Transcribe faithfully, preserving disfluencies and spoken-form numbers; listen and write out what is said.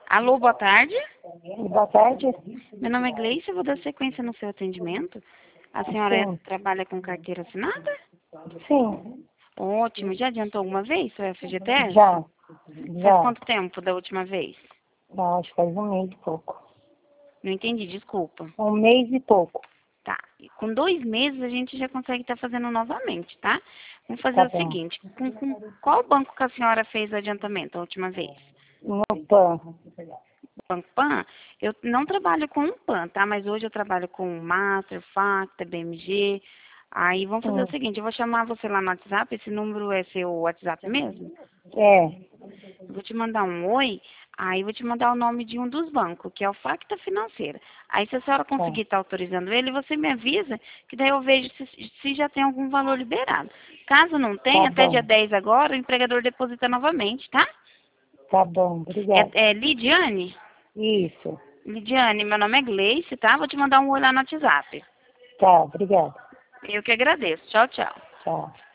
Alô, boa tarde. Boa tarde. Meu nome é Gleice, eu vou dar sequência no seu atendimento. A senhora Sim. trabalha com carteira assinada? Sim, Ótimo. Já adiantou alguma vez seu F G T S? já. Faz Já. quanto tempo da última vez? Não, acho que faz um mês e pouco. Não entendi, desculpa. Um mês e pouco. Tá. E com dois meses a gente já consegue estar fazendo novamente, tá? Vamos fazer Tá o bom. seguinte. Com, com qual banco que a senhora fez o adiantamento a última vez? No PAN. Banco Pan? Eu não trabalho com um Pan, tá? Mas hoje eu trabalho com Master, Facta, B M G. Aí vamos fazer o Sim. seguinte, eu vou chamar você lá no WhatsApp, esse número é seu WhatsApp mesmo? É. Eu vou te mandar um oi, aí eu vou te mandar o nome de um dos bancos, que é o Facta Financeira. Aí se a senhora Tá. conseguir estar autorizando ele, você me avisa, que daí eu vejo se, se já tem algum valor liberado. Caso não Tá tenha, até dia bom. dez agora, o empregador deposita novamente, tá? Tá bom. Obrigada. É, é Lidiane? Isso. Lidiane, meu nome é Gleice, tá? Vou te mandar um oi lá no WhatsApp. Tá, obrigada. Eu que agradeço. Tchau, tchau. Tchau.